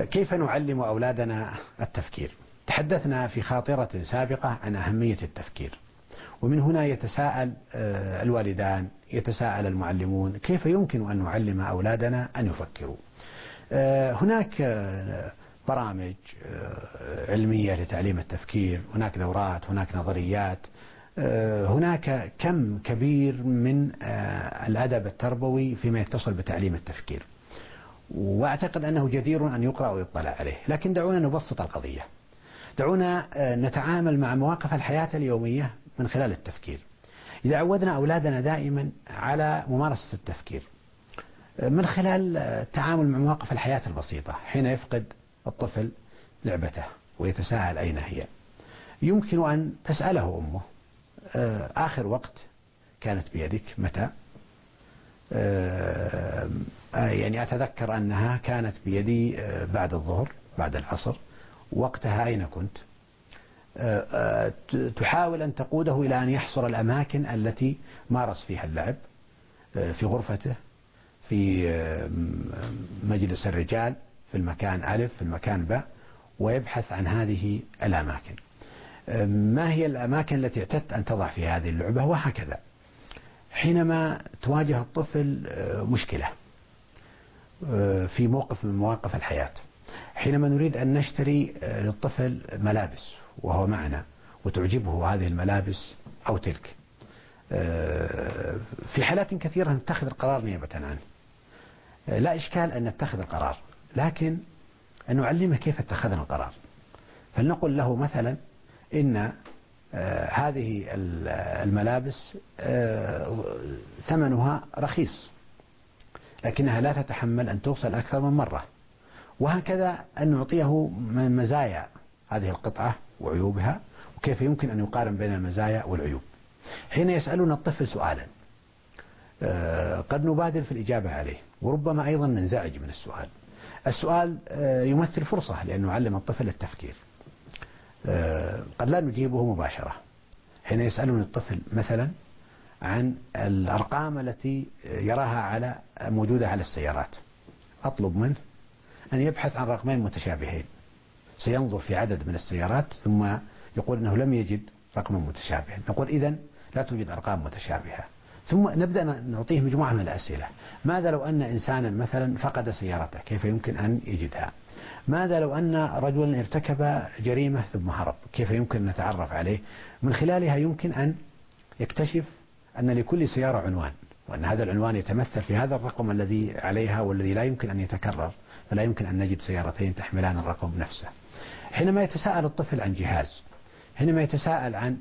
كيف نعلم أولادنا التفكير؟ تحدثنا في خاطرة سابقة عن أهمية التفكير، ومن هنا يتساءل الوالدان، يتساءل المعلمون كيف يمكن أن نعلم أولادنا أن يفكروا. هناك برامج علمية لتعليم التفكير، هناك دورات، هناك نظريات، هناك كم كبير من الأدب التربوي فيما يتصل بتعليم التفكير، وأعتقد أنه جدير أن يقرأ ويطلع عليه. لكن دعونا نبسط القضية، دعونا نتعامل مع مواقف الحياة اليومية من خلال التفكير. إذا عودنا أولادنا دائما على ممارسة التفكير من خلال التعامل مع مواقف الحياة البسيطة، حين يفقد الطفل لعبته ويتساءل أين هي، يمكن أن تسأله أمه آخر وقت كانت بيدك متى؟ يعني أتذكر أنها كانت بيدي بعد الظهر بعد العصر، وقتها أين كنت؟ تحاول أن تقوده إلى أن يحصر الأماكن التي مارس فيها اللعب، في غرفته، في مجلس الرجال، في المكان ألف، في المكان باء، ويبحث عن هذه الأماكن. ما هي الأماكن التي اعتدت أن تضع في هذه اللعبة؟ وهكذا. حينما تواجه الطفل مشكلة في موقف من مواقف الحياة، حينما نريد أن نشتري للطفل ملابس وهو معنا وتعجبه هذه الملابس أو تلك، في حالات كثيرة نتخذ القرار نيابة عنه. لا إشكال أن نتخذ القرار، لكن أن نعلمه كيف اتخذنا القرار. فلنقل له مثلا إن هذه الملابس ثمنها رخيص، لكنها لا تتحمل أن توصل أكثر من مرة، وهكذا أن نعطيه من مزايا هذه القطعة وعيوبها، وكيف يمكن أن يقارن بين المزايا والعيوب. حين يسألنا الطفل سؤالا قد نبادر في الإجابة عليه، وربما أيضا ننزعج من السؤال. السؤال يمثل فرصة لأن نعلم الطفل التفكير. قد لا نجيبه مباشرة. حين يسألني الطفل مثلا عن الأرقام التي يراها موجودة على السيارات، أطلب منه أن يبحث عن رقمين متشابهين. سينظر في عدد من السيارات ثم يقول أنه لم يجد رقم متشابه. نقول إذن لا توجد أرقام متشابهة. ثم نبدأ نعطيه مجموعة من الأسئلة. ماذا لو أن إنسانا مثلا فقد سيارته، كيف يمكن أن يجدها؟ ماذا لو أن رجلا ارتكب جريمة ثم هرب، كيف يمكن أن نتعرف عليه؟ من خلالها يمكن أن يكتشف أن لكل سيارة عنوان، وأن هذا العنوان يتمثل في هذا الرقم الذي عليها والذي لا يمكن أن يتكرر، فلا يمكن أن نجد سيارتين تحملان الرقم نفسه. حينما يتساءل الطفل عن جهاز، حينما يتساءل عن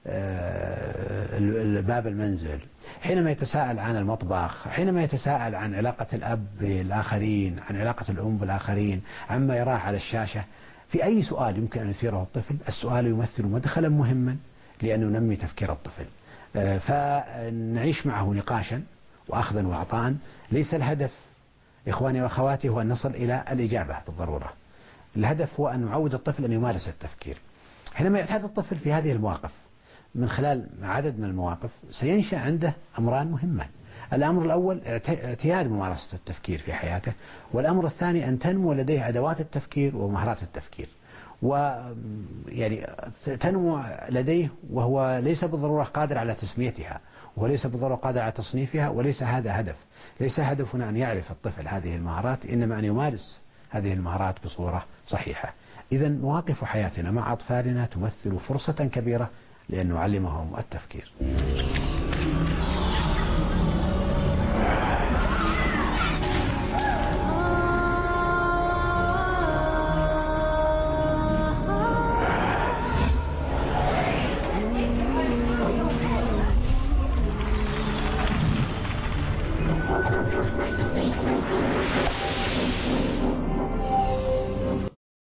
باب المنزل، حينما يتساءل عن المطبخ، حينما يتساءل عن علاقة الأب بالآخرين، عن علاقة الأم بالآخرين، عما يراه على الشاشة، في أي سؤال يمكن أن يثيره الطفل، السؤال يمثل مدخلا مهما لأن ننمي تفكير الطفل. فنعيش معه نقاشا وأخذا وعطاء. ليس الهدف إخواني وأخواتي هو أن نصل إلى الإجابة بالضرورة، الهدف هو أن نعود الطفل أن يمارس التفكير. حينما يعتاد الطفل في هذه المواقف من خلال عدد من المواقف، سينشأ عنده أمران مهمان. الأمر الأول اعتياد ممارسة التفكير في حياته، والأمر الثاني أن تنمو لديه أدوات التفكير ومهارات التفكير، ويعني تنمو لديه وهو ليس بالضرورة قادر على تسميتها، وليس بالضرورة قادر على تصنيفها، وليس هذا هدف. ليس هدفنا أن يعرف الطفل هذه المهارات، إنما أن يمارس هذه المهارات بصورة صحيحة. إذا مواقف حياتنا مع أطفالنا تمثل فرصة كبيرة لأن نعلمهم التفكير.